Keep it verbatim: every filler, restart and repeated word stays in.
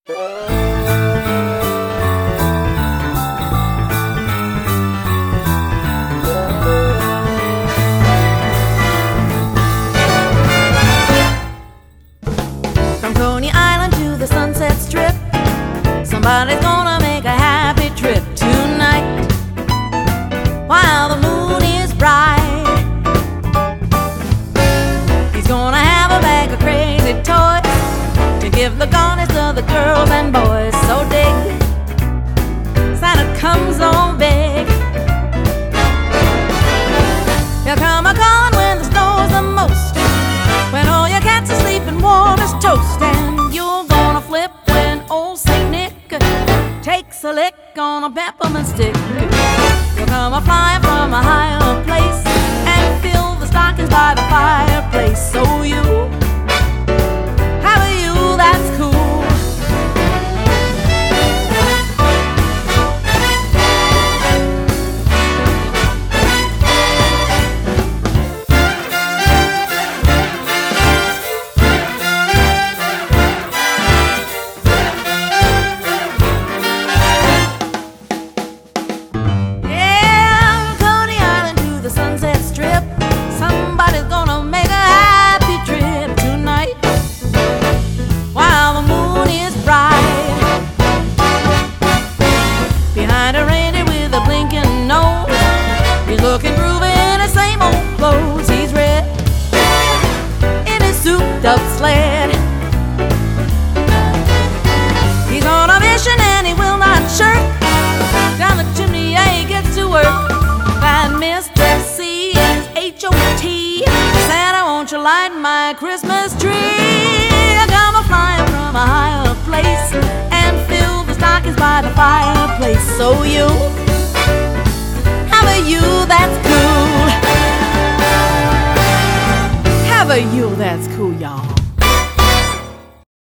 From Coney Island to the Sunset Strip, somebody's gonna make a happy trip tonight while the moon is bright. He's gonna have a bag of crazy toys to give the gauntest of the girls and boys. So dig, Santa comes on big. He'll come a-calling when the snow's the most, when all your cats are sleeping warm as toast. And you're gonna flip when old Saint Nick takes a lick on a peppermint stick. You'll come a-flying from a higher place and fill the stockings by the fireplace. So you have a you that's cool. Behind a reindeer with a blinking nose, he's looking groovy in his same old clothes. He's red in his souped-up sled. He's on a mission and he will not shirk. Down the chimney, yeah, he gets to work. That Mister C is H O T. Santa, won't you light my Christmas tree? I come a-flying from a higher place and fill the stockings by the fireplace. So you have a you that's cool. Have a you that's cool, y'all.